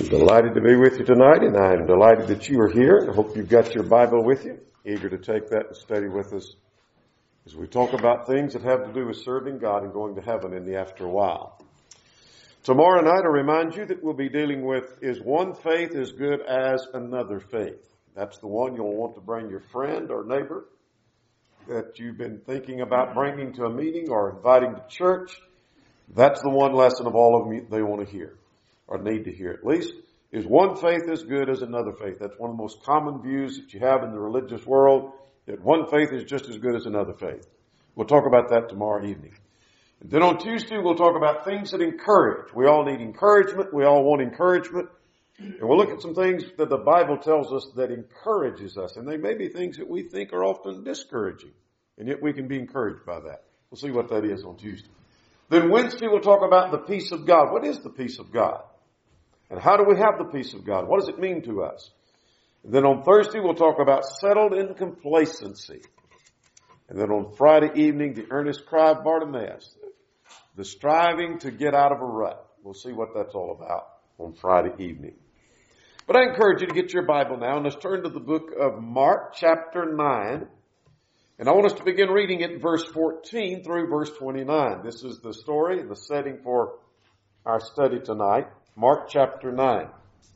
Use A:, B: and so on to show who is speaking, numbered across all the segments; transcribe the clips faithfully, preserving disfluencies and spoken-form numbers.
A: Delighted to be with you tonight, and I'm delighted that you are here. I hope you've got your Bible with you, eager to take that and study with us as we talk about things that have to do with serving God and going to heaven in the after while. Tomorrow night, I remind you that we'll be dealing with, is one faith as good as another faith? That's the one you'll want to bring your friend or neighbor that you've been thinking about bringing to a meeting or inviting to church. That's the one lesson of all of them they want to hear, or need to hear at least. Is one faith as good as another faith? That's one of the most common views that you have in the religious world, that one faith is just as good as another faith. We'll talk about that tomorrow evening. And then on Tuesday, we'll talk about things that encourage. We all need encouragement. We all want encouragement. And we'll look at some things that the Bible tells us that encourages us. And they may be things that we think are often discouraging. And yet we can be encouraged by that. We'll see what that is on Tuesday. Then Wednesday, we'll talk about the peace of God. What is the peace of God? And how do we have the peace of God? What does it mean to us? And then on Thursday, we'll talk about settled in complacency. And then on Friday evening, the earnest cry of Bartimaeus, the striving to get out of a rut. We'll see what that's all about on Friday evening. But I encourage you to get your Bible now, and let's turn to the book of Mark, chapter nine. And I want us to begin reading it verse fourteen through verse twenty-nine. This is the story and the setting for our study tonight. Mark chapter nine.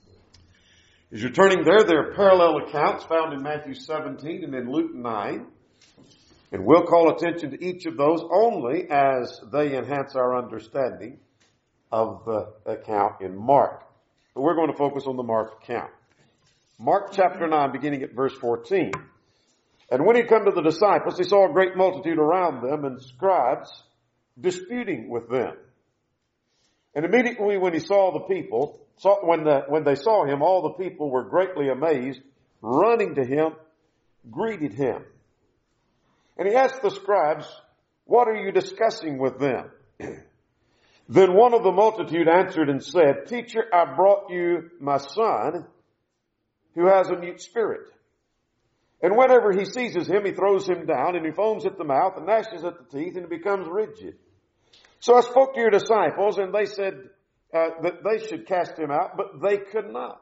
A: As you're turning there, there are parallel accounts found in Matthew seventeen and in Luke nine. And we'll call attention to each of those only as they enhance our understanding of the account in Mark. But we're going to focus on the Mark account. Mark chapter nine, beginning at verse fourteen. And when he come to the disciples, he saw a great multitude around them and scribes disputing with them. And immediately when he saw the people, saw, when, the, when they saw him, all the people were greatly amazed, running to him, greeted him. And he asked the scribes, "What are you discussing with them?" Then one of the multitude answered and said, "Teacher, I brought you my son, who has a mute spirit. And whenever he seizes him, he throws him down, and he foams at the mouth and gnashes at the teeth, and he becomes rigid. So I spoke to your disciples, and they said uh, that they should cast him out, but they could not."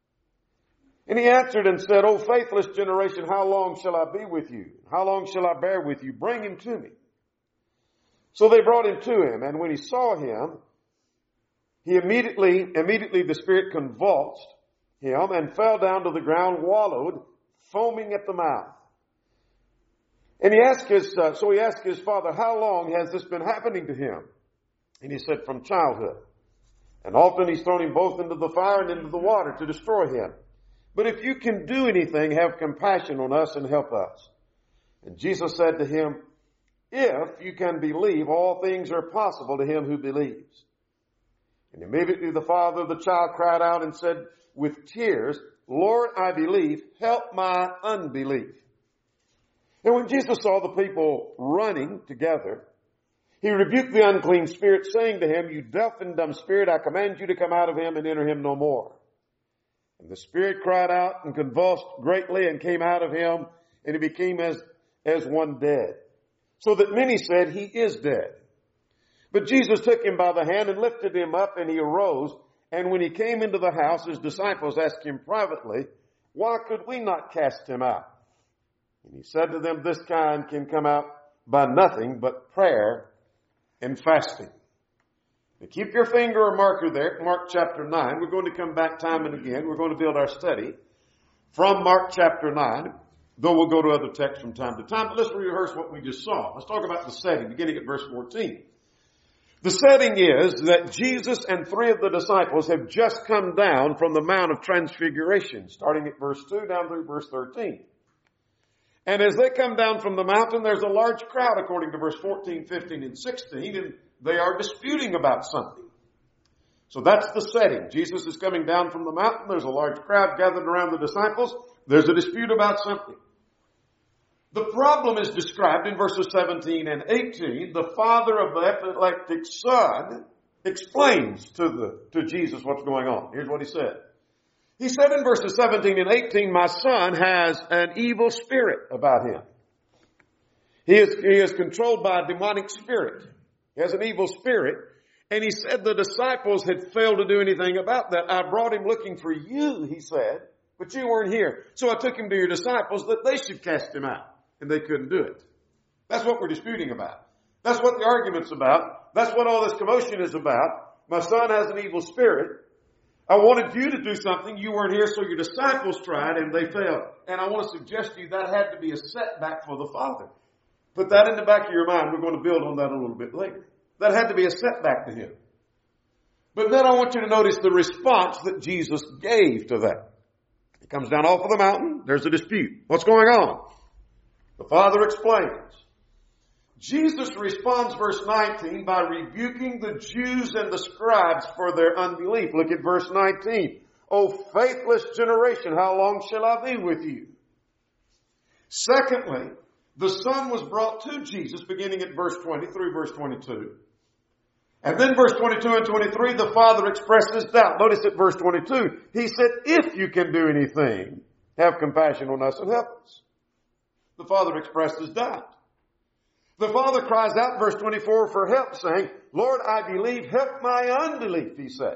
A: And he answered and said, "O faithless generation, how long shall I be with you? How long shall I bear with you? Bring him to me." So they brought him to him, and when he saw him, he immediately, immediately the spirit convulsed him and fell down to the ground, wallowed, foaming at the mouth. And he asked his, uh, so he asked his father, "How long has this been happening to him?" And he said, "From childhood. And often he's thrown him both into the fire and into the water to destroy him. But if you can do anything, have compassion on us and help us." And Jesus said to him, "If you can believe, all things are possible to him who believes." And immediately the father of the child cried out and said with tears, "Lord, I believe, help my unbelief." And when Jesus saw the people running together, he rebuked the unclean spirit, saying to him, "You deaf and dumb spirit, I command you to come out of him and enter him no more." And the spirit cried out and convulsed greatly and came out of him, and he became as, as one dead. So that many said, "He is dead." But Jesus took him by the hand and lifted him up, and he arose. And when he came into the house, his disciples asked him privately, "Why could we not cast him out?" And he said to them, "This kind can come out by nothing but prayer and fasting." Now keep your finger or marker there, Mark chapter nine. We're going to come back time and again. We're going to build our study from Mark chapter nine, though we'll go to other texts from time to time. But let's rehearse what we just saw. Let's talk about the setting, beginning at verse fourteen. The setting is that Jesus and three of the disciples have just come down from the Mount of Transfiguration, starting at verse two down through verse thirteen. And as they come down from the mountain, there's a large crowd, according to verse fourteen, fifteen, and sixteen, and they are disputing about something. So that's the setting. Jesus is coming down from the mountain. There's a large crowd gathered around the disciples. There's a dispute about something. The problem is described in verses seventeen and eighteen. The father of the epileptic son explains to the to Jesus what's going on. Here's what he said. He said in verses seventeen and eighteen, "My son has an evil spirit about him." He is, he is controlled by a demonic spirit. He has an evil spirit. And he said the disciples had failed to do anything about that. I brought him looking for you, he said, but you weren't here. So I took him to your disciples that they should cast him out. And they couldn't do it. That's what we're disputing about. That's what the argument's about. That's what all this commotion is about. My son has an evil spirit. I wanted you to do something. You weren't here, so your disciples tried and they failed. And I want to suggest to you that had to be a setback for the Father. Put that in the back of your mind. We're going to build on that a little bit later. That had to be a setback to him. But then I want you to notice the response that Jesus gave to that. He comes down off of the mountain. There's a dispute. What's going on? The Father explains. Jesus responds, verse nineteen, by rebuking the Jews and the scribes for their unbelief. Look at verse nineteen. O faithless generation, how long shall I be with you? Secondly, the Son was brought to Jesus, beginning at verse twenty through verse twenty-two. And then verse twenty-two and twenty-three, the Father expresses doubt. Notice at verse twenty-two, he said, if you can do anything, have compassion on us and help us. The Father expresses doubt. The Father cries out, verse twenty-four, for help, saying, Lord, I believe, help my unbelief, he said.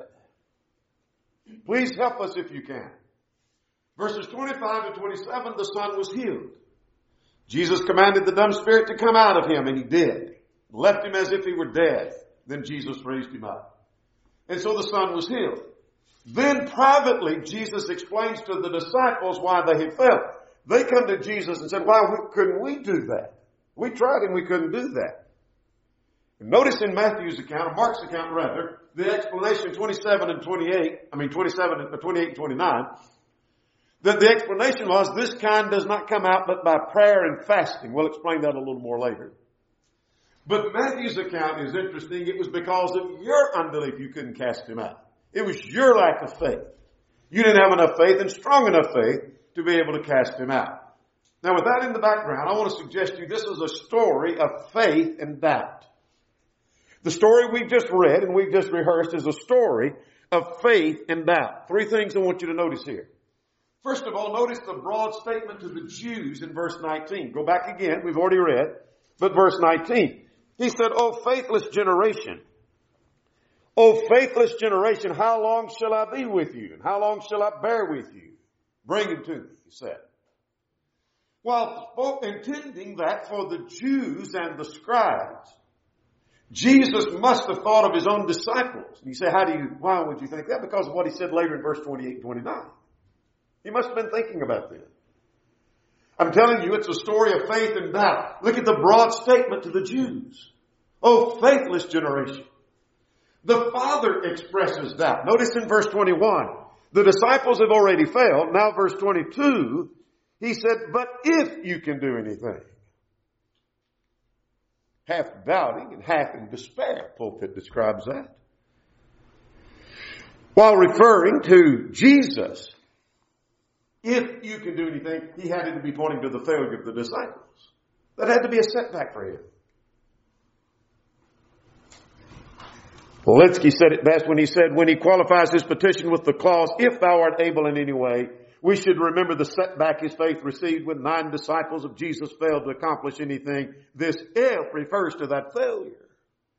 A: Please help us if you can. Verses twenty-five and twenty-seven, the Son was healed. Jesus commanded the dumb spirit to come out of him, and he did. Left him as if he were dead. Then Jesus raised him up. And so the Son was healed. Then privately, Jesus explains to the disciples why they had failed. They come to Jesus and said, why couldn't we do that? We tried and we couldn't do that. And notice in Matthew's account, or Mark's account rather, the explanation twenty-seven and twenty-eight, I mean twenty-seven and twenty-eight and twenty-nine, that the explanation was this kind does not come out but by prayer and fasting. We'll explain that a little more later. But Matthew's account is interesting. It was because of your unbelief you couldn't cast him out. It was your lack of faith. You didn't have enough faith and strong enough faith to be able to cast him out. Now with that in the background, I want to suggest to you this is a story of faith and doubt. The story we've just read and we've just rehearsed is a story of faith and doubt. Three things I want you to notice here. First of all, notice the broad statement to the Jews in verse nineteen. Go back again. We've already read. But verse nineteen. He said, O faithless generation. O faithless generation, how long shall I be with you? And how long shall I bear with you? Bring him to me, he said. While intending that for the Jews and the scribes, Jesus must have thought of his own disciples. And you say, how do you, why would you think that? Because of what he said later in verse twenty-eight and twenty-nine. He must have been thinking about this. I'm telling you, it's a story of faith and doubt. Look at the broad statement to the Jews. Oh, faithless generation. The Father expresses doubt. Notice in verse twenty-one, the disciples have already failed. Now verse twenty-two, he said, but if you can do anything. Half doubting and half in despair, Pulpit describes that. While referring to Jesus, if you can do anything, he had to be pointing to the failure of the disciples. That had to be a setback for him. Politsky said it best when he said, when he qualifies his petition with the clause, if thou art able in any way, we should remember the setback his faith received when nine disciples of Jesus failed to accomplish anything. This if refers to that failure.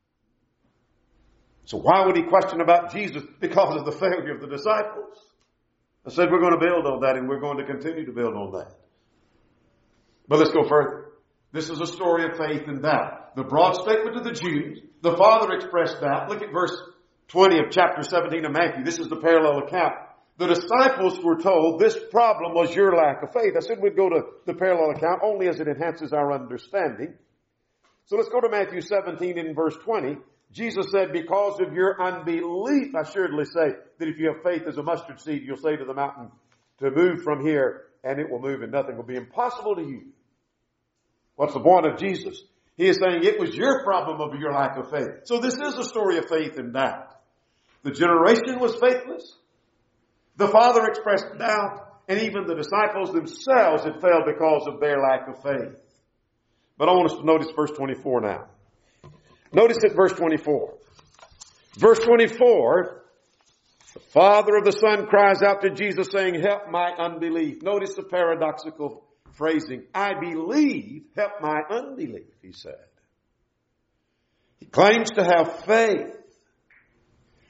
A: So why would he question about Jesus? Because of the failure of the disciples. I said we're going to build on that and we're going to continue to build on that. But let's go further. This is a story of faith and doubt. The broad statement to the Jews, the Father expressed doubt. Look at verse twenty of chapter seventeen of Matthew. This is the parallel account. The disciples were told this problem was your lack of faith. I said we'd go to the parallel account only as it enhances our understanding. So let's go to Matthew seventeen in verse twenty. Jesus said, because of your unbelief, I assuredly say that if you have faith as a mustard seed, you'll say to the mountain to move from here and it will move and nothing will be impossible to you. What's the point of Jesus? He is saying it was your problem of your lack of faith. So this is a story of faith and doubt. The generation was faithless. The Father expressed doubt, and even the disciples themselves had failed because of their lack of faith. But I want us to notice verse twenty-four now. Notice at verse twenty-four. Verse twenty-four, the Father of the Son cries out to Jesus saying, help my unbelief. Notice the paradoxical phrasing. I believe, help my unbelief, he said. He claims to have faith.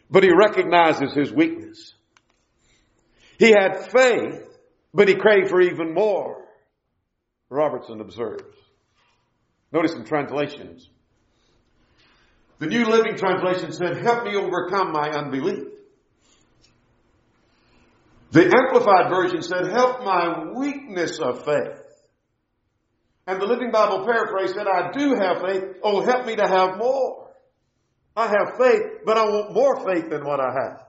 A: but he recognizes his weakness. He had faith, but he craved for even more, Robertson observes. Notice some translations. The New Living Translation said, help me overcome my unbelief. The Amplified Version said, help my weakness of faith. And the Living Bible Paraphrase said, I do have faith. Oh, help me to have more. I have faith, but I want more faith than what I have.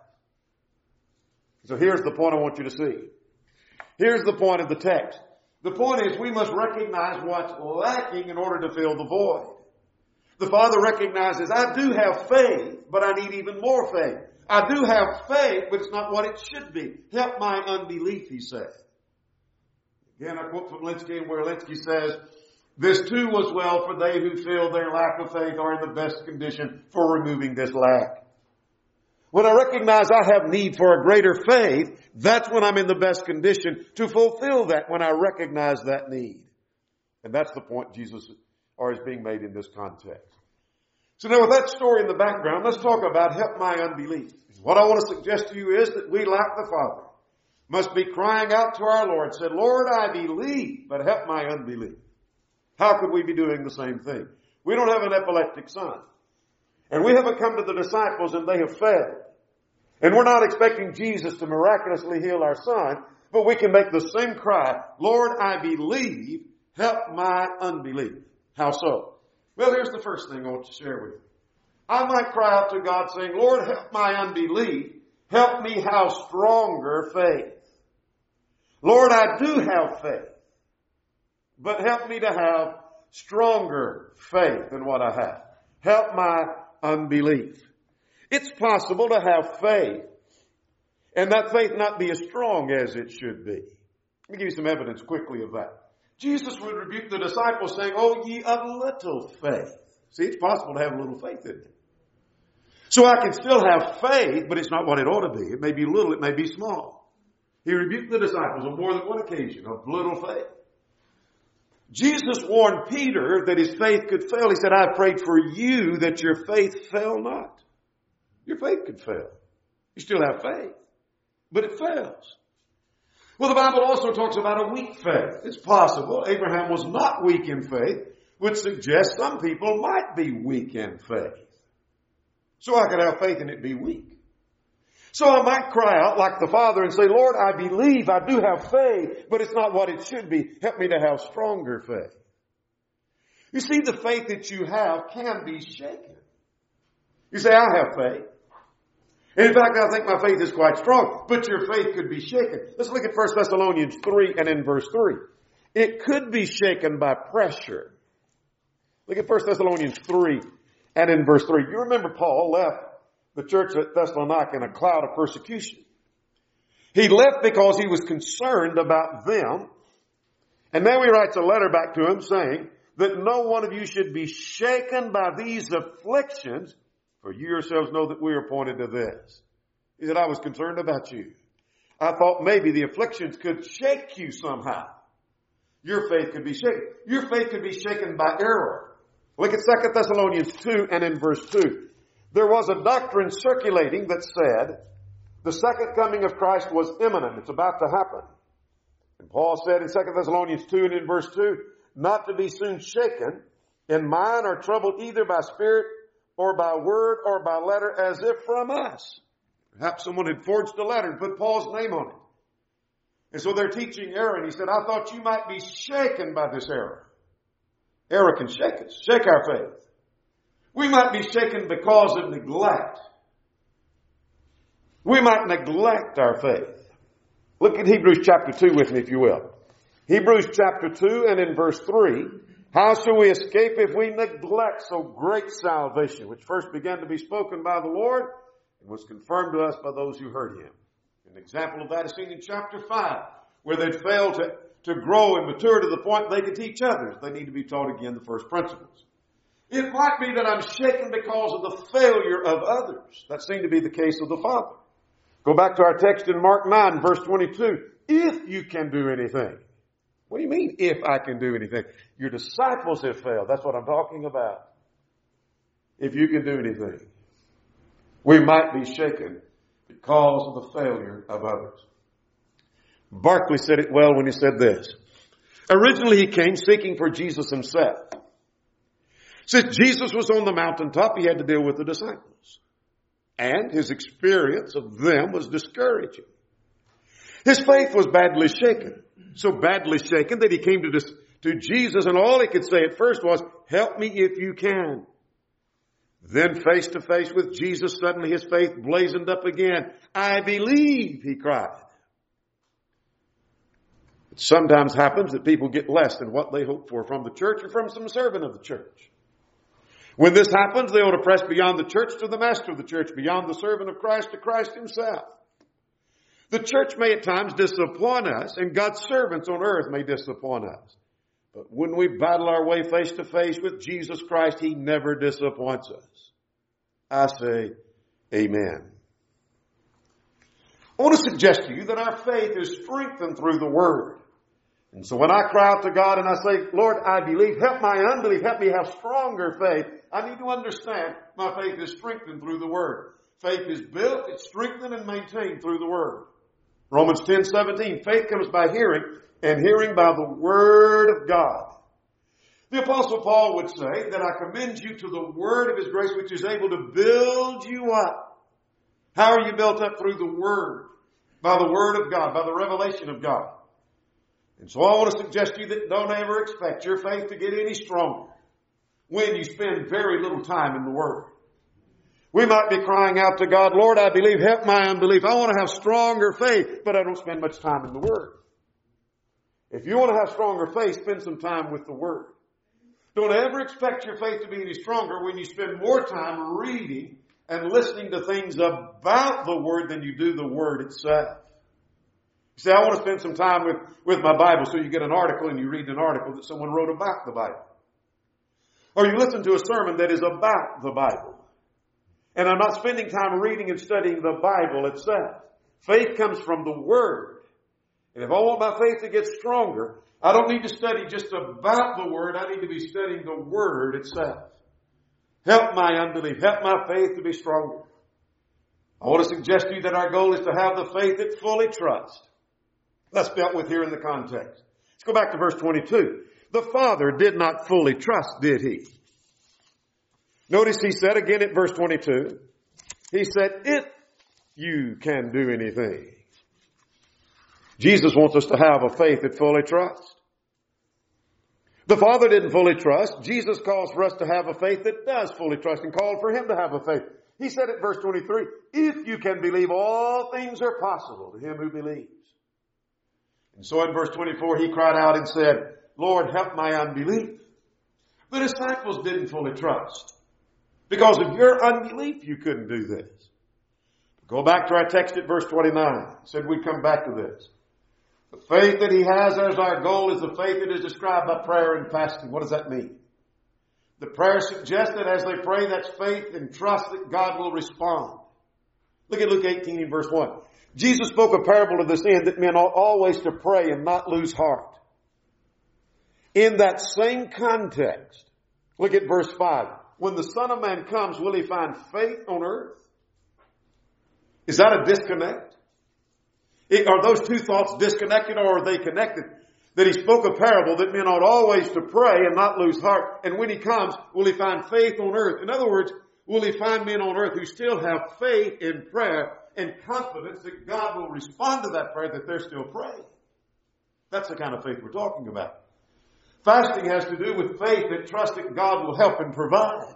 A: So here's the point I want you to see. Here's the point of the text. The point is we must recognize what's lacking in order to fill the void. The Father recognizes, I do have faith, but I need even more faith. I do have faith, but it's not what it should be. Help my unbelief, he said. Again, I quote from Lenski, where Lenski says, this too was well for they who feel their lack of faith are in the best condition for removing this lack. When I recognize I have need for a greater faith, that's when I'm in the best condition to fulfill that, when I recognize that need. And that's the point Jesus or is being made in this context. So now with that story in the background, let's talk about help my unbelief. What I want to suggest to you is that we, like the Father, must be crying out to our Lord, said, Lord, I believe, but help my unbelief. How could we be doing the same thing? We don't have an epileptic son. And we haven't come to the disciples and they have failed. And we're not expecting Jesus to miraculously heal our son, but we can make the same cry, Lord, I believe, help my unbelief. How so? Well, here's the first thing I want to share with you. I might cry out to God saying, Lord, help my unbelief. Help me have stronger faith. Lord, I do have faith, but help me to have stronger faith than what I have. Help my unbelief. It's possible to have faith and that faith not be as strong as it should be. Let me give you some evidence quickly of that. Jesus would rebuke the disciples saying, oh, ye of little faith. See, it's possible to have a little faith in it. So I can still have faith, but it's not what it ought to be. It may be little, it may be small. He rebuked the disciples on more than one occasion of little faith. Jesus warned Peter that his faith could fail. He said, I prayed for you that your faith fail not. Your faith could fail. You still have faith, but it fails. Well, the Bible also talks about a weak faith. It's possible Abraham was not weak in faith, which suggests some people might be weak in faith. So I could have faith and it be weak. So I might cry out like the Father and say, Lord, I believe, I do have faith, but it's not what it should be. Help me to have stronger faith. You see, the faith that you have can be shaken. You say, I have faith. In fact, I think my faith is quite strong, but your faith could be shaken. Let's look at First Thessalonians three and in verse three. It could be shaken by pressure. Look at First Thessalonians three and in verse three. You remember Paul left the church at Thessalonica in a cloud of persecution. He left because he was concerned about them. And now he writes a letter back to them saying that no one of you should be shaken by these afflictions, for you yourselves know that we are appointed to this. He said, I was concerned about you. I thought maybe the afflictions could shake you somehow. Your faith could be shaken. Your faith could be shaken by error. Look at Second Thessalonians two and in verse two. There was a doctrine circulating that said the second coming of Christ was imminent. It's about to happen. And Paul said in Second Thessalonians two and in verse two, not to be soon shaken in mind or troubled either by spirit or by word or by letter as if from us. Perhaps someone had forged a letter and put Paul's name on it. And so they're teaching error. And he said, I thought you might be shaken by this error. Error can shake us, shake our faith. We might be shaken because of neglect. We might neglect our faith. Look at Hebrews chapter two with me, if you will. Hebrews chapter two and in verse three. How shall we escape if we neglect so great salvation, which first began to be spoken by the Lord and was confirmed to us by those who heard him? An example of that is seen in chapter five, where they'd failed to, to grow and mature to the point they could teach others. They need to be taught again the first principles. It might be that I'm shaken because of the failure of others. That seemed to be the case of the Father. Go back to our text in Mark nine, verse twenty-two. If you can do anything. What do you mean, if I can do anything? Your disciples have failed. That's what I'm talking about. If you can do anything. We might be shaken because of the failure of others. Barclay said it well when he said this. Originally he came seeking for Jesus himself. Since Jesus was on the mountaintop, he had to deal with the disciples. And his experience of them was discouraging. His faith was badly shaken. So badly shaken that he came to, this, to Jesus, and all he could say at first was, help me if you can. Then face to face with Jesus, suddenly his faith blazoned up again. I believe, he cried. It sometimes happens that people get less than what they hope for from the church or from some servant of the church. When this happens, they ought to press beyond the church to the master of the church, beyond the servant of Christ to Christ himself. The church may at times disappoint us, and God's servants on earth may disappoint us. But when we battle our way face to face with Jesus Christ, he never disappoints us. I say, amen. I want to suggest to you that our faith is strengthened through the Word. And so when I cry out to God and I say, Lord, I believe, help my unbelief, help me have stronger faith, I need to understand my faith is strengthened through the Word. Faith is built, it's strengthened and maintained through the Word. Romans ten seventeen, faith comes by hearing, and hearing by the Word of God. The Apostle Paul would say that I commend you to the Word of His grace, which is able to build you up. How are you built up? Through the Word. By the Word of God, by the revelation of God. And so I want to suggest to you that don't ever expect your faith to get any stronger when you spend very little time in the Word. We might be crying out to God, Lord, I believe, help my unbelief. I want to have stronger faith, but I don't spend much time in the Word. If you want to have stronger faith, spend some time with the Word. Don't ever expect your faith to be any stronger when you spend more time reading and listening to things about the Word than you do the Word itself. You say, I want to spend some time with, with my Bible, so you get an article and you read an article that someone wrote about the Bible. Or you listen to a sermon that is about the Bible. And I'm not spending time reading and studying the Bible itself. Faith comes from the Word. And if I want my faith to get stronger, I don't need to study just about the Word. I need to be studying the Word itself. Help my unbelief. Help my faith to be stronger. I want to suggest to you that our goal is to have the faith that fully trusts. That's dealt with here in the context. Let's go back to verse twenty-two. The Father did not fully trust, did he? Notice he said again at verse twenty-two, he said, if you can do anything. Jesus wants us to have a faith that fully trusts. The Father didn't fully trust. Jesus calls for us to have a faith that does fully trust and called for him to have a faith. He said at verse twenty-three, if you can believe, all things are possible to him who believes. And so in verse twenty-four, he cried out and said, Lord, help my unbelief. The disciples didn't fully trust. Because of your unbelief, you couldn't do this. Go back to our text at verse twenty-nine. Said we'd come back to this. The faith that he has as our goal is the faith that is described by prayer and fasting. What does that mean? The prayer suggests that as they pray, that's faith and trust that God will respond. Look at Luke eighteen and verse one. Jesus spoke a parable to this end that men ought always to pray and not lose heart. In that same context, look at verse five. When the Son of Man comes, will he find faith on earth? Is that a disconnect? Are those two thoughts disconnected, or are they connected? That he spoke a parable that men ought always to pray and not lose heart. And when he comes, will he find faith on earth? In other words, will he find men on earth who still have faith in prayer and confidence that God will respond to that prayer, that they're still praying? That's the kind of faith we're talking about. Fasting has to do with faith that trusts that God will help and provide.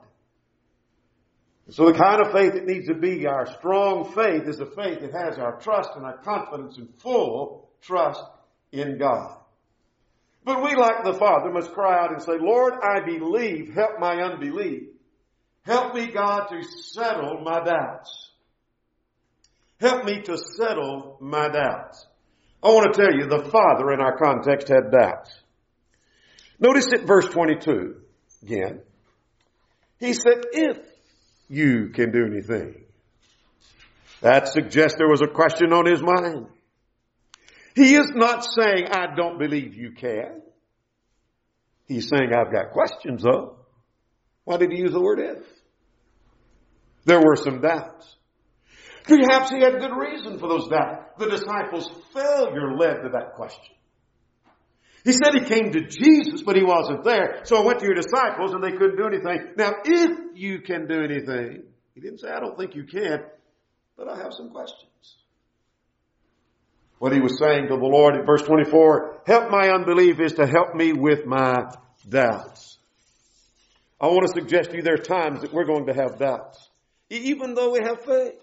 A: So the kind of faith that needs to be our strong faith is a faith that has our trust and our confidence and full trust in God. But we, like the Father, must cry out and say, Lord, I believe, help my unbelief. Help me, God, to settle my doubts. Help me to settle my doubts. I want to tell you, the Father in our context had doubts. Notice at verse twenty-two, again, he said, if you can do anything. That suggests there was a question on his mind. He is not saying, I don't believe you can. He's saying, I've got questions though. Why did he use the word if? There were some doubts. Perhaps he had good reason for those doubts. The disciples' failure led to that question. He said he came to Jesus, but he wasn't there. So I went to your disciples and they couldn't do anything. Now, if you can do anything, he didn't say, I don't think you can, but I have some questions. What he was saying to the Lord in verse twenty-four, help my unbelief is to help me with my doubts. I want to suggest to you there are times that we're going to have doubts, even though we have faith.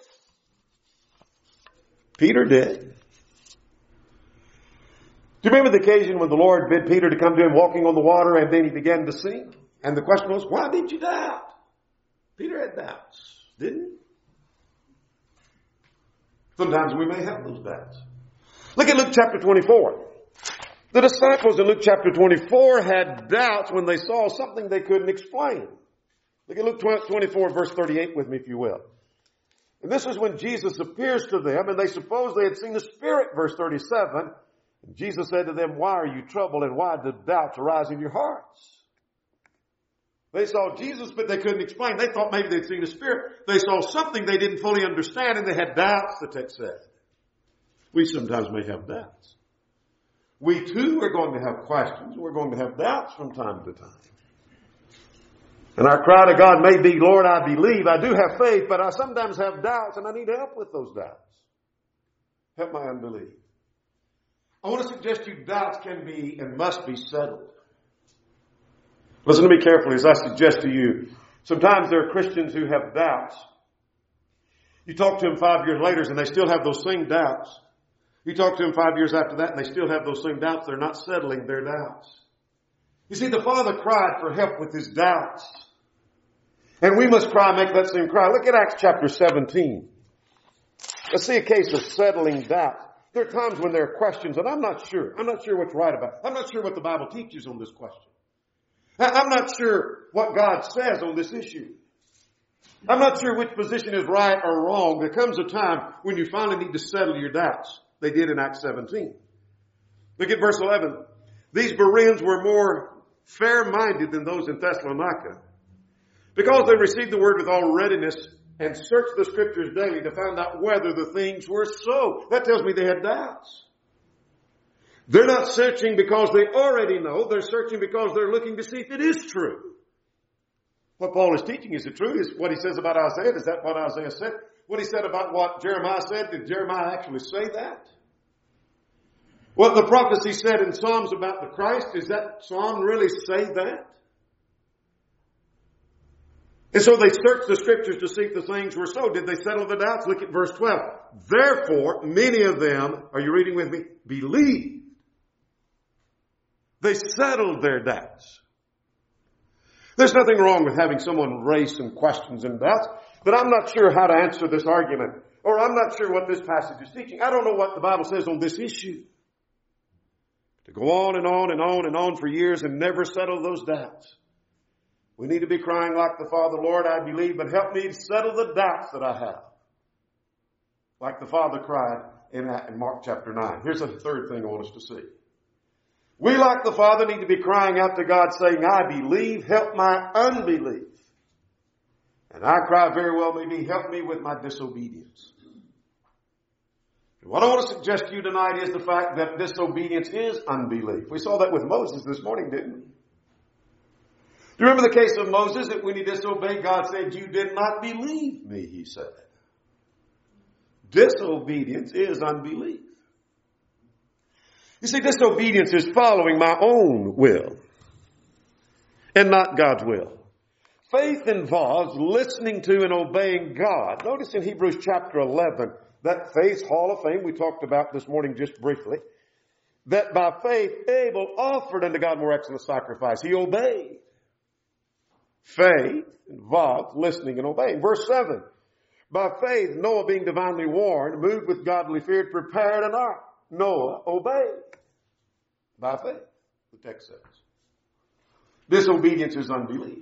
A: Peter did. Do you remember the occasion when the Lord bid Peter to come to him walking on the water and then he began to sink? And the question was, why did you doubt? Peter had doubts, didn't he? Sometimes we may have those doubts. Look at Luke chapter twenty-four. The disciples in Luke chapter twenty-four had doubts when they saw something they couldn't explain. Look at Luke twenty-four verse thirty-eight with me if you will. And this is when Jesus appears to them and they suppose they had seen the Spirit, verse thirty-seven. And Jesus said to them, why are you troubled and why did doubts arise in your hearts? They saw Jesus, but they couldn't explain. They thought maybe they'd seen the Spirit. They saw something they didn't fully understand and they had doubts, the text said. We sometimes may have doubts. We too are going to have questions. We're going to have doubts from time to time. And our cry to God may be, Lord, I believe, I do have faith, but I sometimes have doubts and I need help with those doubts. Help my unbelief. I want to suggest to you doubts can be and must be settled. Listen to me carefully as I suggest to you. Sometimes there are Christians who have doubts. You talk to them five years later and they still have those same doubts. You talk to them five years after that and they still have those same doubts. They're not settling their doubts. You see, the Father cried for help with his doubts. And we must cry, make that same cry. Look at Acts chapter seventeen. Let's see a case of settling doubts. There are times when there are questions, and I'm not sure. I'm not sure what's right about it. I'm not sure what the Bible teaches on this question. I'm not sure what God says on this issue. I'm not sure which position is right or wrong. There comes a time when you finally need to settle your doubts. They did in Acts seventeen. Look at verse eleven. These Bereans were more fair-minded than those in Thessalonica, because they received the word with all readiness and searched the scriptures daily to find out whether the things were so. That tells me they had doubts. They're not searching because they already know. They're searching because they're looking to see if it is true. What Paul is teaching, is it true? Is what he says about Isaiah, is that what Isaiah said? What he said about what Jeremiah said, did Jeremiah actually say that? What the prophecy said in Psalms about the Christ, does that Psalm really say that? And so they searched the scriptures to see if the things were so. Did they settle the doubts? Look at verse twelve. Therefore, many of them, are you reading with me? Believed. They settled their doubts. There's nothing wrong with having someone raise some questions and doubts, but I'm not sure how to answer this argument, or I'm not sure what this passage is teaching. I don't know what the Bible says on this issue. To go on and on and on and on for years and never settle those doubts. We need to be crying like the Father, Lord, I believe, but help me settle the doubts that I have. Like the Father cried in Mark chapter nine. Here's a third thing I want us to see. We, like the Father, need to be crying out to God saying, I believe, help my unbelief. And I cry very well, maybe help me with my disobedience. What I want to suggest to you tonight is the fact that disobedience is unbelief. We saw that with Moses this morning, didn't we? Do you remember the case of Moses, that when he disobeyed, God said, you did not believe me, he said. Disobedience is unbelief. You see, disobedience is following my own will and not God's will. Faith involves listening to and obeying God. Notice in Hebrews chapter eleven, that faith's hall of fame we talked about this morning just briefly, that by faith Abel offered unto God more excellent sacrifice. He obeyed. Faith involves listening and obeying. Verse seven, by faith Noah, being divinely warned, moved with godly fear, prepared an ark. Noah obeyed. By faith, the text says. Disobedience is unbelief.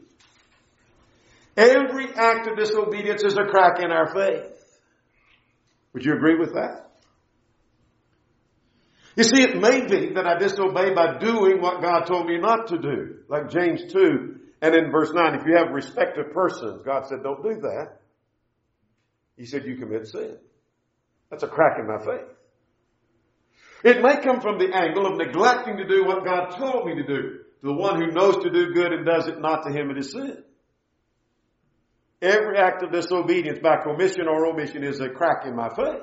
A: Every act of disobedience is a crack in our faith. Would you agree with that? You see, it may be that I disobey by doing what God told me not to do. Like James two and in verse nine, if you have respect of persons, God said don't do that. He said, you commit sin. That's a crack in my faith. It may come from the angle of neglecting to do what God told me to do. To the one who knows to do good and does it not, to him it is sin. Every act of disobedience by commission or omission is a crack in my faith.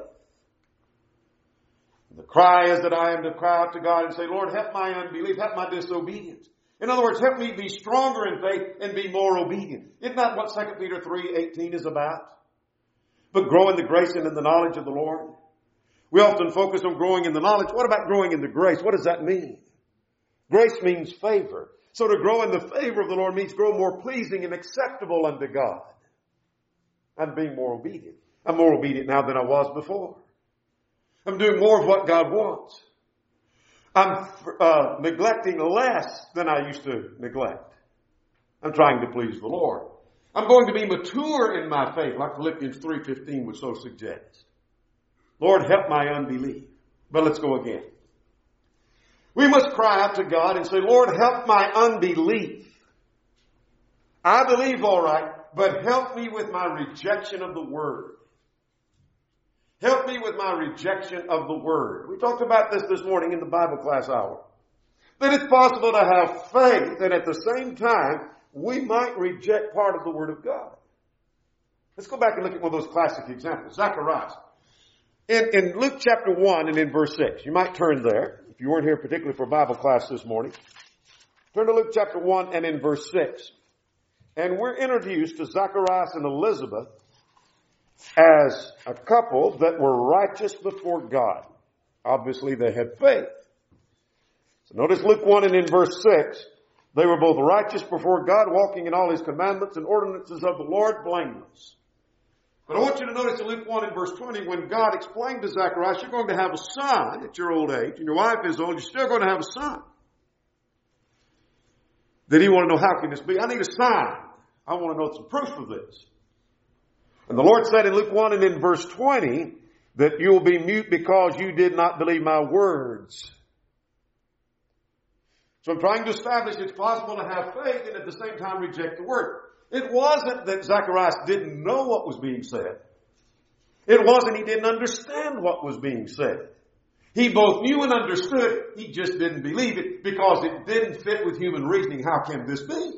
A: The cry is that I am to cry out to God and say, Lord, help my unbelief, help my disobedience. In other words, help me be stronger in faith and be more obedient. Isn't that what Second Peter three eighteen is about? But grow in the grace and in the knowledge of the Lord. We often focus on growing in the knowledge. What about growing in the grace? What does that mean? Grace means favor. So to grow in the favor of the Lord means grow more pleasing and acceptable unto God. I'm being more obedient. I'm more obedient now than I was before. I'm doing more of what God wants. I'm uh, neglecting less than I used to neglect. I'm trying to please the Lord. I'm going to be mature in my faith, like Philippians three fifteen would so suggest. Lord, help my unbelief. But let's go again. We must cry out to God and say, Lord, help my unbelief. I believe all right, but help me with my rejection of the Word. Help me with my rejection of the Word. We talked about this this morning in the Bible class hour. That it's possible to have faith and at the same time we might reject part of the Word of God. Let's go back and look at one of those classic examples. Zacharias. In, in Luke chapter one and in verse six. You might turn there if you weren't here particularly for Bible class this morning. Turn to Luke chapter one and in verse six. And we're introduced to Zacharias and Elizabeth as a couple that were righteous before God. Obviously, they had faith. So notice Luke one and in verse six. They were both righteous before God, walking in all His commandments and ordinances of the Lord, blameless. But I want you to notice in Luke one and verse twenty, when God explained to Zacharias, you're going to have a son at your old age, and your wife is old, you're still going to have a son. Then he wanted to know, how can this be? I need a sign. I want to know some proof of this. And the Lord said in Luke one and in verse twenty that you will be mute because you did not believe my words. So I'm trying to establish it's possible to have faith and at the same time reject the word. It wasn't that Zacharias didn't know what was being said. It wasn't he didn't understand what was being said. He both knew and understood. He just didn't believe it because it didn't fit with human reasoning. How can this be?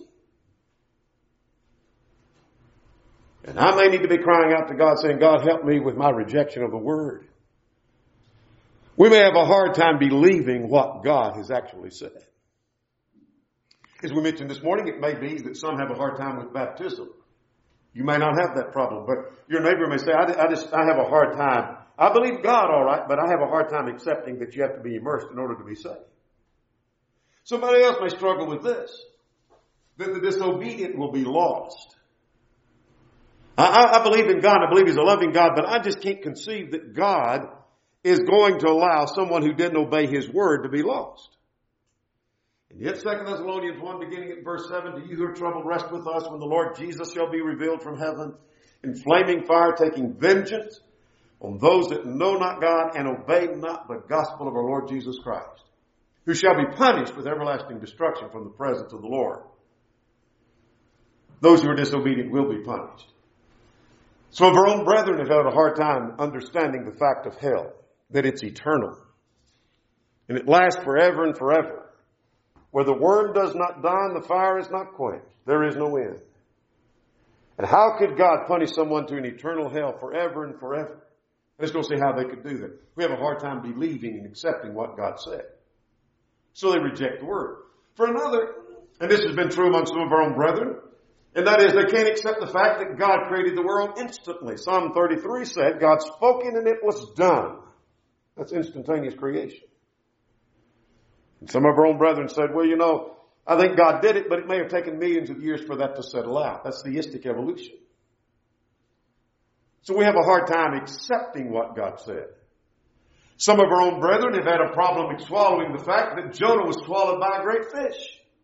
A: And I may need to be crying out to God saying, God, help me with my rejection of the word. We may have a hard time believing what God has actually said. As we mentioned this morning, it may be that some have a hard time with baptism. You may not have that problem, but your neighbor may say, I, I just, I have a hard time. I believe God all right, but I have a hard time accepting that you have to be immersed in order to be saved. Somebody else may struggle with this, that the disobedient will be lost. I, I believe in God. I believe He's a loving God, but I just can't conceive that God is going to allow someone who didn't obey His word to be lost. And yet Second Thessalonians one, beginning at verse seven, do you who are troubled rest with us when the Lord Jesus shall be revealed from heaven in flaming fire, taking vengeance on those that know not God and obey not the gospel of our Lord Jesus Christ, who shall be punished with everlasting destruction from the presence of the Lord. Those who are disobedient will be punished. Some of our own brethren have had a hard time understanding the fact of hell, that it's eternal. And it lasts forever and forever. Where the worm does not die and the fire is not quenched, there is no end. And how could God punish someone to an eternal hell forever and forever? Let's go see how they could do that. We have a hard time believing and accepting what God said. So they reject the word. For another, and this has been true among some of our own brethren, and that is they can't accept the fact that God created the world instantly. Psalm thirty-three said, God spoke it and it was done. That's instantaneous creation. And some of our own brethren said, well, you know, I think God did it, but it may have taken millions of years for that to settle out. That's theistic evolution. So we have a hard time accepting what God said. Some of our own brethren have had a problem in swallowing the fact that Jonah was swallowed by a great fish.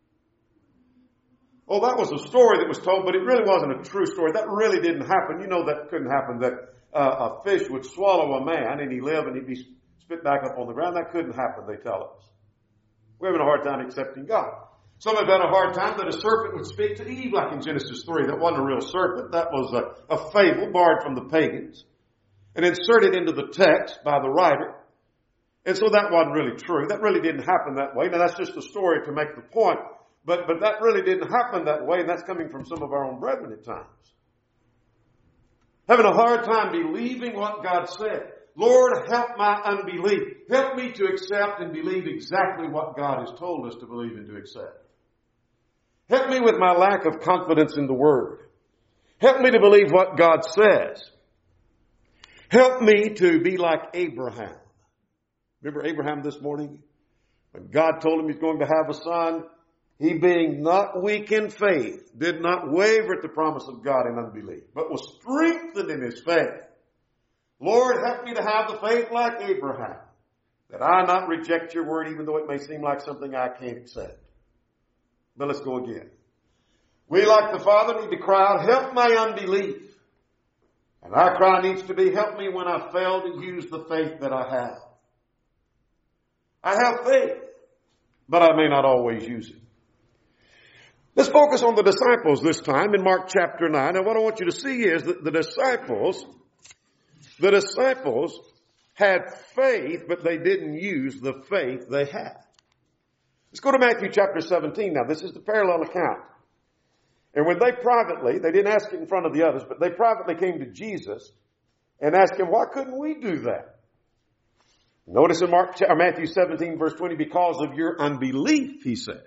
A: Oh, that was a story that was told, but it really wasn't a true story. That really didn't happen. You know that couldn't happen, that uh, a fish would swallow a man and he'd live and he'd be spit back up on the ground. That couldn't happen, they tell us. We're having a hard time accepting God. Some have had a hard time that a serpent would speak to Eve like in Genesis three. That wasn't a real serpent. That was a, a fable borrowed from the pagans and inserted into the text by the writer. And so that wasn't really true. That really didn't happen that way. Now that's just a story to make the point. But, but that really didn't happen that way, and that's coming from some of our own brethren at times. Having a hard time believing what God said. Lord, help my unbelief. Help me to accept and believe exactly what God has told us to believe and to accept. Help me with my lack of confidence in the Word. Help me to believe what God says. Help me to be like Abraham. Remember Abraham this morning? When God told him he's going to have a son, he being not weak in faith, did not waver at the promise of God in unbelief, but was strengthened in his faith. Lord, help me to have the faith like Abraham, that I not reject your word even though it may seem like something I can't accept. But let's go again. We, like the Father, need to cry out, help my unbelief. And our cry needs to be, help me when I fail to use the faith that I have. I have faith, but I may not always use it. Let's focus on the disciples this time in Mark chapter nine. And what I want you to see is that the disciples, the disciples had faith, but they didn't use the faith they had. Let's go to Matthew chapter seventeen now. This is the parallel account. And when they privately, they didn't ask it in front of the others, but they privately came to Jesus and asked him, why couldn't we do that? Notice in Mark, or Matthew seventeen verse twenty, because of your unbelief, he said.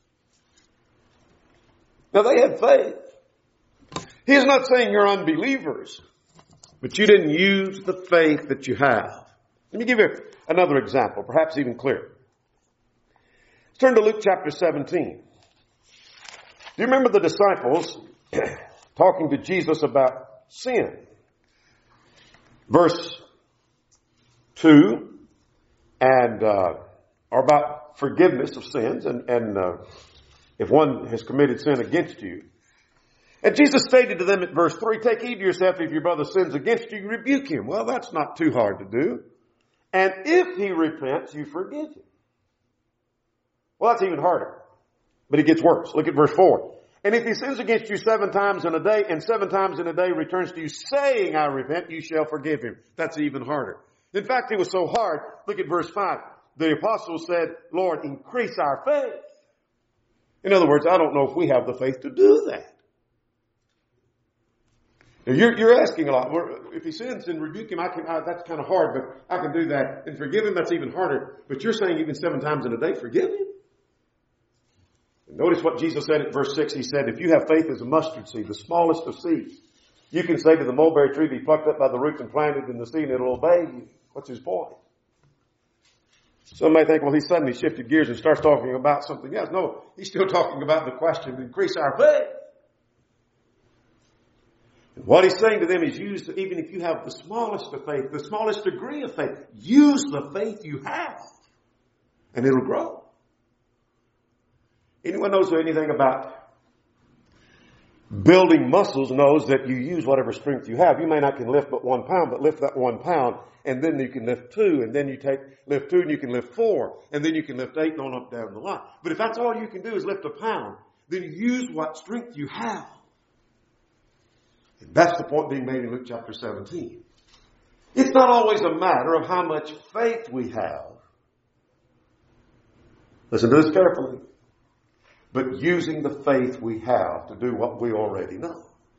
A: Now they had faith. He's not saying you're unbelievers, but you didn't use the faith that you have. Let me give you another example, perhaps even clearer. Let's turn to Luke chapter seventeen. Do you remember the disciples talking to Jesus about sin? Verse two, and uh, or about forgiveness of sins, and, and uh, if one has committed sin against you. And Jesus stated to them at verse three, take heed to yourself, if your brother sins against you, rebuke him. Well, that's not too hard to do. And if he repents, you forgive him. Well, that's even harder. But it gets worse. Look at verse four. And if he sins against you seven times in a day, and seven times in a day returns to you saying, I repent, you shall forgive him. That's even harder. In fact, it was so hard. Look at verse five. The apostles said, Lord, increase our faith. In other words, I don't know if we have the faith to do that. Now you're, you're asking a lot. If he sins and rebuke him, I can, I, that's kind of hard, but I can do that. And forgive him, that's even harder. But you're saying even seven times in a day, forgive him? And notice what Jesus said at verse six. He said, if you have faith as a mustard seed, the smallest of seeds, you can say to the mulberry tree, be plucked up by the roots and planted in the sea, and it'll obey you. What's his point? Some may think, well, he suddenly shifted gears and starts talking about something else. No, he's still talking about the question to increase our faith. And what he's saying to them is use, even if you have the smallest of faith, the smallest degree of faith, use the faith you have, and it'll grow. Anyone knows anything about building muscles knows that you use whatever strength you have. You may not can lift but one pound, but lift that one pound, and then you can lift two, and then you take lift two, and you can lift four, and then you can lift eight, and on up down the line. But if that's all you can do is lift a pound, then use what strength you have. And that's the point being made in Luke chapter seventeen. It's not always a matter of how much faith we have. Listen to this carefully. But using the faith we have to do what we already know.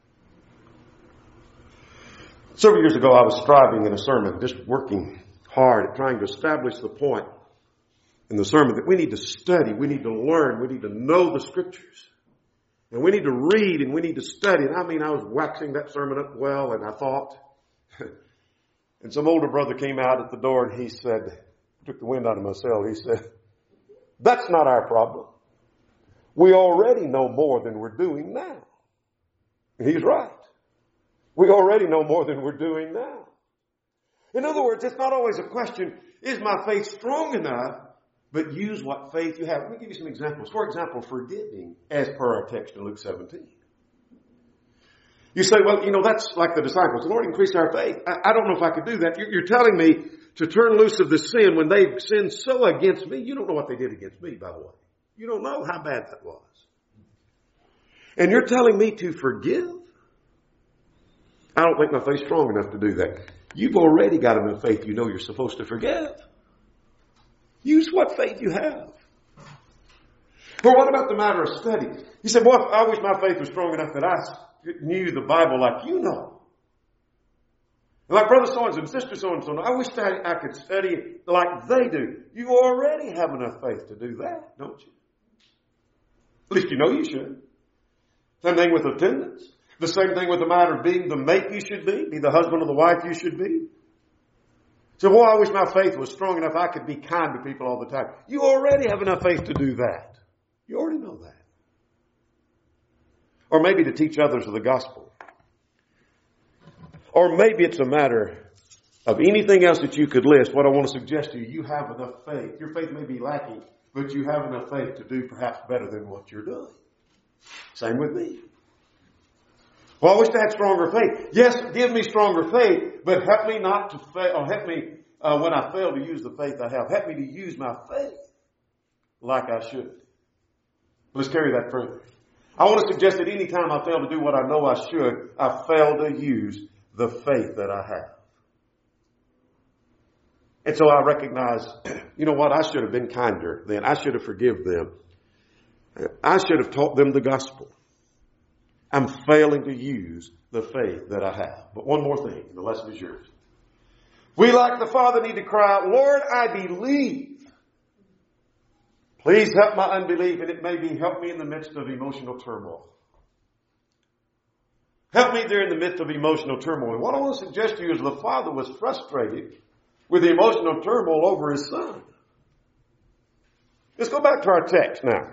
A: Several years ago, I was striving in a sermon, just working hard at trying to establish the point in the sermon that we need to study, we need to learn, we need to know the Scriptures. And we need to read and we need to study. And I mean, I was waxing that sermon up well, and I thought. And some older brother came out at the door and he said, took the wind out of my sail, he said, that's not our problem. We already know more than we're doing now. And he's right. We already know more than we're doing now. In other words, it's not always a question, is my faith strong enough? But use what faith you have. Let me give you some examples. For example, forgiving, as per our text in Luke seventeen. You say, well, you know, that's like the disciples. The Lord increased our faith. I, I don't know if I could do that. You're, you're telling me to turn loose of the sin when they've sinned so against me. You don't know what they did against me, by the way. You don't know how bad that was. And you're telling me to forgive? I don't think my faith's strong enough to do that. You've already got enough faith you know you're supposed to forgive. Use what faith you have. Or what about the matter of study? You said, well, I wish my faith was strong enough that I knew the Bible like you know. Like brother so-and-so and sister so-and-so. I wish that I could study it like they do. You already have enough faith to do that, don't you? At least you know you should. Same thing with attendance. The same thing with the matter of being the mate you should be, be the husband or the wife you should be. So, boy, I wish my faith was strong enough I could be kind to people all the time. You already have enough faith to do that. You already know that. Or maybe to teach others of the gospel. Or maybe it's a matter of anything else that you could list. What I want to suggest to you, you have enough faith. Your faith may be lacking, but you have enough faith to do perhaps better than what you're doing. Same with me. Well, I wish I had stronger faith. Yes, give me stronger faith, but help me not to fail, or help me uh, when I fail to use the faith I have. Help me to use my faith like I should. Let's carry that further. I want to suggest that any time I fail to do what I know I should, I fail to use the faith that I have. And so I recognize, you know what, I should have been kinder then. I should have forgiven them. I should have taught them the gospel. I'm failing to use the faith that I have. But one more thing, the lesson is yours. We, like the Father, need to cry out, Lord, I believe. Please help my unbelief, and it may be help me in the midst of emotional turmoil. Help me there in the midst of emotional turmoil. What I want to suggest to you is the Father was frustrated with the emotional turmoil over his Son. Let's go back to our text now.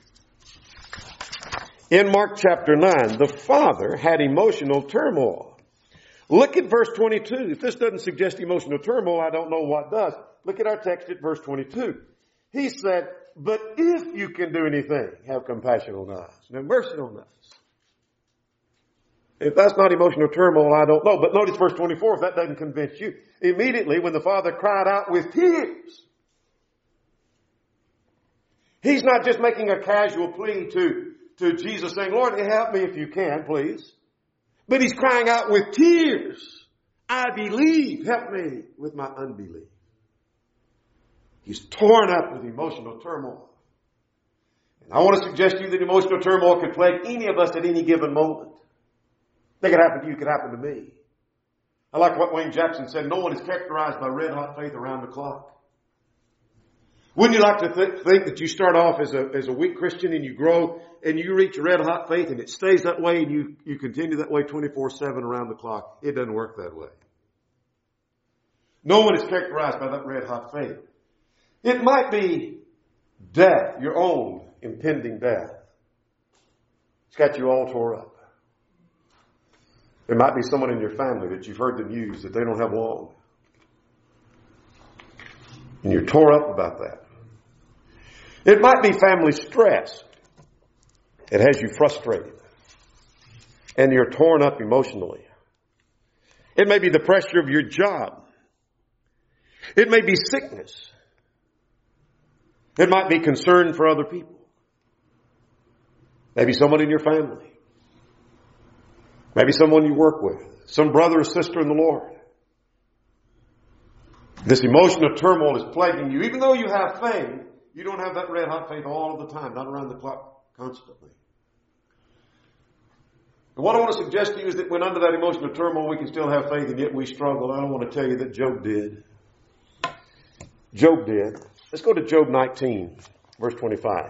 A: In Mark chapter nine, the Father had emotional turmoil. Look at verse twenty-two. If this doesn't suggest emotional turmoil, I don't know what does. Look at our text at verse twenty-two. He said, but if you can do anything, have compassion on us. Have mercy on us. If that's not emotional turmoil, I don't know. But notice verse twenty-four, if that doesn't convince you. Immediately when the Father cried out with tears, he's not just making a casual plea to To Jesus saying, Lord, help me if you can, please. But he's crying out with tears. I believe. Help me with my unbelief. He's torn up with emotional turmoil. And I want to suggest to you that emotional turmoil could plague any of us at any given moment. It could happen to you, it could happen to me. I like what Wayne Jackson said, no one is characterized by red hot faith around the clock. Wouldn't you like to th- think that you start off as a as a weak Christian and you grow and you reach red hot faith and it stays that way and you, you continue that way twenty-four seven around the clock? It doesn't work that way. No one is characterized by that red hot faith. It might be death, your own impending death. It's got you all tore up. There might be someone in your family that you've heard the news that they don't have long. And you're tore up about that. It might be family stress. It has you frustrated. And you're torn up emotionally. It may be the pressure of your job. It may be sickness. It might be concern for other people. Maybe someone in your family. Maybe someone you work with. Some brother or sister in the Lord. This emotional turmoil is plaguing you. Even though you have faith, you don't have that red hot faith all of the time, not around the clock, constantly. And what I want to suggest to you is that when under that emotional turmoil we can still have faith and yet we struggle. I don't want to tell you that Job did. Job did. Let's go to Job nineteen, verse twenty-five.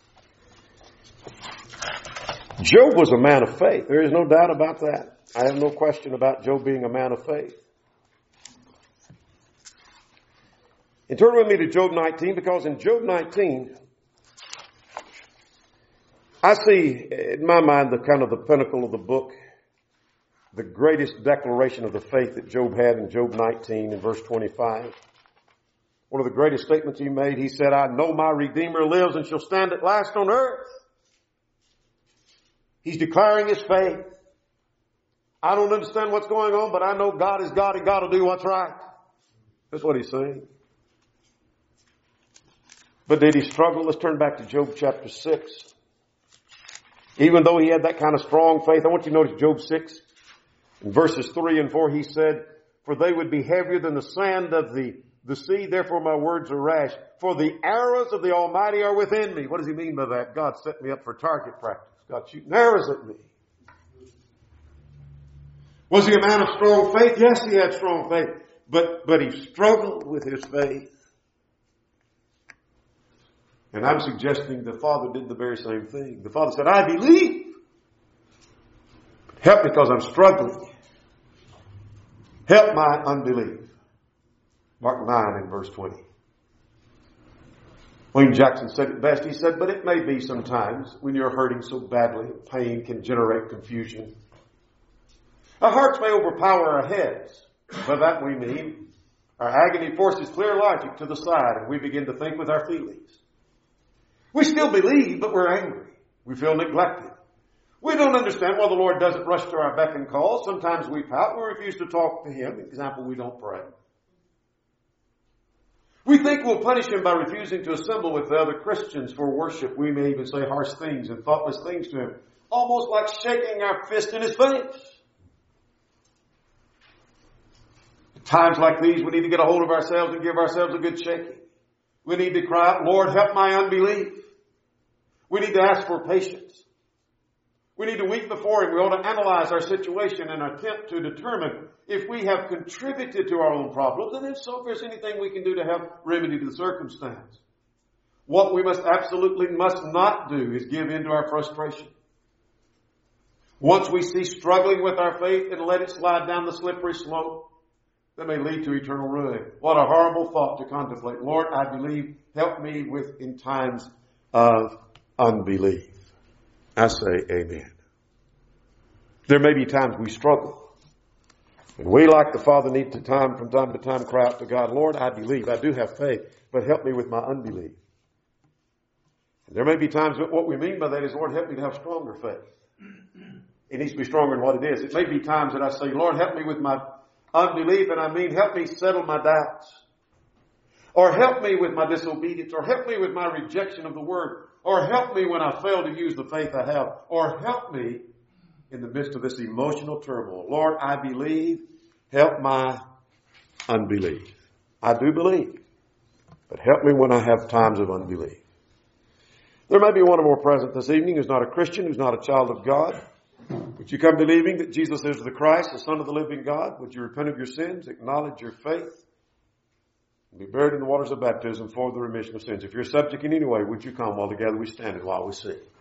A: Job was a man of faith. There is no doubt about that. I have no question about Job being a man of faith. And turn with me to Job nineteen, because in Job nineteen, I see, in my mind, the kind of the pinnacle of the book, the greatest declaration of the faith that Job had in Job nineteen in verse twenty-five. One of the greatest statements he made, he said, I know my Redeemer lives and shall stand at last on earth. He's declaring his faith. I don't understand what's going on, but I know God is God and God will do what's right. That's what he's saying. But did he struggle? Let's turn back to Job chapter six. Even though he had that kind of strong faith, I want you to notice Job six. In verses three and four, he said, for they would be heavier than the sand of the, the sea, therefore my words are rash. For the arrows of the Almighty are within me. What does he mean by that? God set me up for target practice. God shooting arrows at me. Was he a man of strong faith? Yes, he had strong faith. But, but he struggled with his faith. And I'm suggesting the Father did the very same thing. The Father said, I believe. Help because I'm struggling. Help my unbelief. Mark nine and verse twenty. Wayne Jackson said it best. He said, but it may be sometimes when you're hurting so badly, pain can generate confusion. Our hearts may overpower our heads. By that we mean our agony forces clear logic to the side and we begin to think with our feelings. We still believe, but we're angry. We feel neglected. We don't understand why the Lord doesn't rush to our beck and call. Sometimes we pout. We refuse to talk to Him. For example, we don't pray. We think we'll punish Him by refusing to assemble with the other Christians for worship. We may even say harsh things and thoughtless things to Him. Almost like shaking our fist in His face. At times like these, we need to get a hold of ourselves and give ourselves a good shaking. We need to cry out, Lord, help my unbelief. We need to ask for patience. We need to weep before Him. We ought to analyze our situation and attempt to determine if we have contributed to our own problems, and if so, if there's anything we can do to help remedy the circumstance. What we must absolutely must not do is give in to our frustration. Once we cease struggling with our faith and let it slide down the slippery slope, that may lead to eternal ruin. What a horrible thought to contemplate. Lord, I believe, help me with in times of unbelief. I say amen. There may be times we struggle. And we, like the Father, need to time from time to time cry out to God, Lord, I believe, I do have faith, but help me with my unbelief. And there may be times that what we mean by that is, Lord, help me to have stronger faith. It needs to be stronger than what it is. It may be times that I say, Lord, help me with my unbelief, and I mean help me settle my doubts. Or help me with my disobedience. Or help me with my rejection of the Word. Or help me when I fail to use the faith I have. Or help me in the midst of this emotional turmoil. Lord, I believe. Help my unbelief. I do believe. But help me when I have times of unbelief. There may be one or more present this evening who's not a Christian, who's not a child of God. Would you come believing that Jesus is the Christ, the Son of the living God? Would you repent of your sins, acknowledge your faith, and be buried in the waters of baptism for the remission of sins? If you're subject in any way, would you come while together we stand and while we sing?